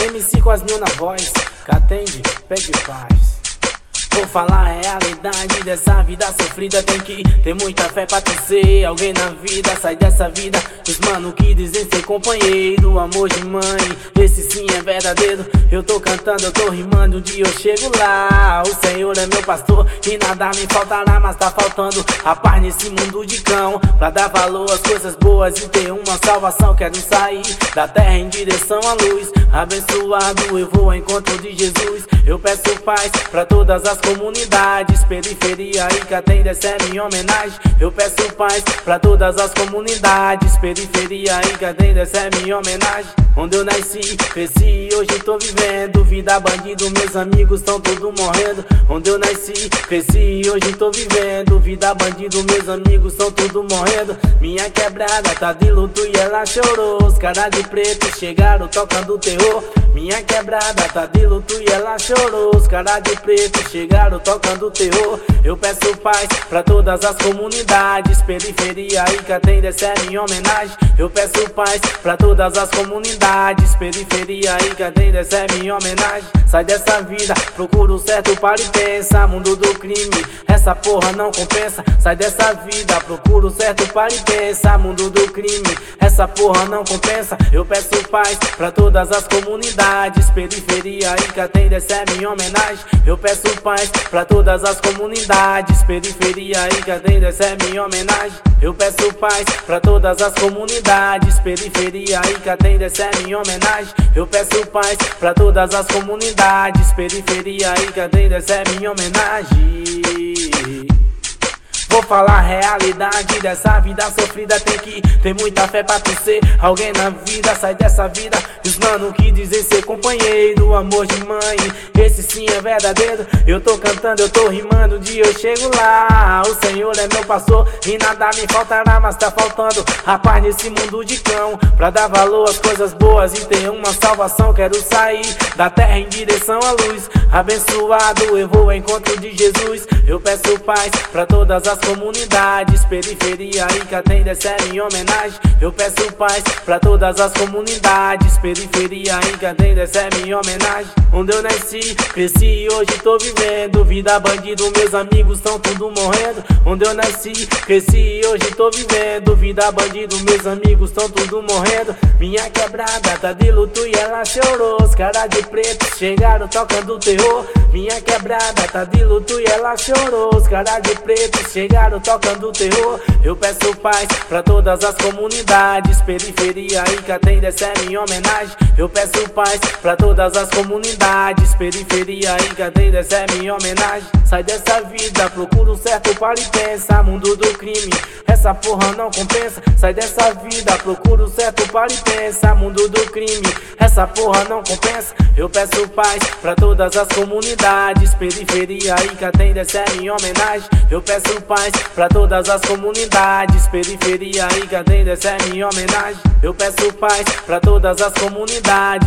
MC com as mil na voz, que atende, pede paz. Vou falar a realidade dessa vida sofrida. Tem que ter muita fé pra torcer alguém na vida. Sai dessa vida, os mano que dizem ser companheiro. Amor de mãe, esse sim é verdadeiro. Eu tô cantando, eu tô rimando, um dia eu chego lá. O Senhor é meu pastor e nada me faltará. Mas tá faltando a paz nesse mundo de cão, pra dar valor às coisas boas e ter uma salvação. Quero sair da terra em direção à luz. Abençoado, eu vou ao encontro de Jesus. Eu peço paz pra todas as comunidades, periferia e Catenda, essa é minha homenagem. Eu peço paz pra todas as comunidades, periferia e Catenda, essa é minha homenagem. Onde eu nasci, cresci, hoje tô vivendo vida bandido, meus amigos tão todos morrendo. Onde eu nasci, cresci, hoje tô vivendo vida bandido, meus amigos tão todos morrendo. Minha quebrada tá de luto e ela chorou. Os caras de preto chegaram tocando terror. Minha quebrada tá de luto e ela chorou. Os caras de preto chegaram tocando terror. Eu peço paz pra todas as comunidades, periferia e Catenda, essa é minha homenagem. Eu peço paz pra todas as comunidades, periferia e Catenda, essa é minha homenagem. Sai dessa vida, procura o certo, para e pensa. Mundo do crime, essa porra não compensa. Sai dessa vida, procura o certo, para e pensa. Mundo do crime, essa porra não compensa. Eu peço paz pra todas as comunidades, periferia e Catenda, essa é minha homenagem. Eu peço paz pra todas as comunidades, periferia e Catenda, essa é minha homenagem. Eu peço paz pra todas as comunidades, periferia e Catenda, essa é minha homenagem. Eu peço paz pra todas as comunidades, periferia e Catenda, essa é minha homenagem. Vou falar a realidade dessa vida sofrida. Tem que ter muita fé pra torcer alguém na vida. Sai dessa vida, os mano que dizem ser companheiro. Amor de mãe, esse sim é verdadeiro. Eu tô cantando, eu tô rimando, um dia eu chego lá. O Senhor é meu pastor e nada me faltará. Mas tá faltando a paz nesse mundo de cão, pra dar valor às coisas boas e ter uma salvação. Quero sair da terra em direção à luz. Abençoado, eu vou ao encontro de Jesus. Eu peço paz pra todas as comunidades, periferia e Catenda, essa é minha homenagem. Eu peço paz pra todas as comunidades, periferia e Catenda, essa é minha homenagem. Onde eu nasci, cresci, hoje tô vivendo vida bandido, meus amigos tão tudo morrendo. Onde eu nasci, cresci, hoje tô vivendo vida bandido, meus amigos tão tudo morrendo. Minha quebrada tá de luto e ela chorou. Os caras de preto chegaram tocando terror. Minha quebrada tá de luto e ela chorou. Os caras de preto chegaram tocando terror. Eu peço paz pra todas as comunidades, periferia e Catenda, essa é minha homenagem. Eu peço paz pra todas as comunidades, periferia e Catenda, essa é minha homenagem. Sai dessa vida, procura o certo, para e pensa. Mundo do crime, essa porra não compensa. Sai dessa vida, procura o certo, para e pensa. Mundo do crime, essa porra não compensa. Eu peço paz pra todas as comunidades, periferia e Catenda, essa é minha homenagem. Eu peço paz pra todas as comunidades, periferia e Catenda, essa é minha homenagem. Eu peço paz pra todas as comunidades.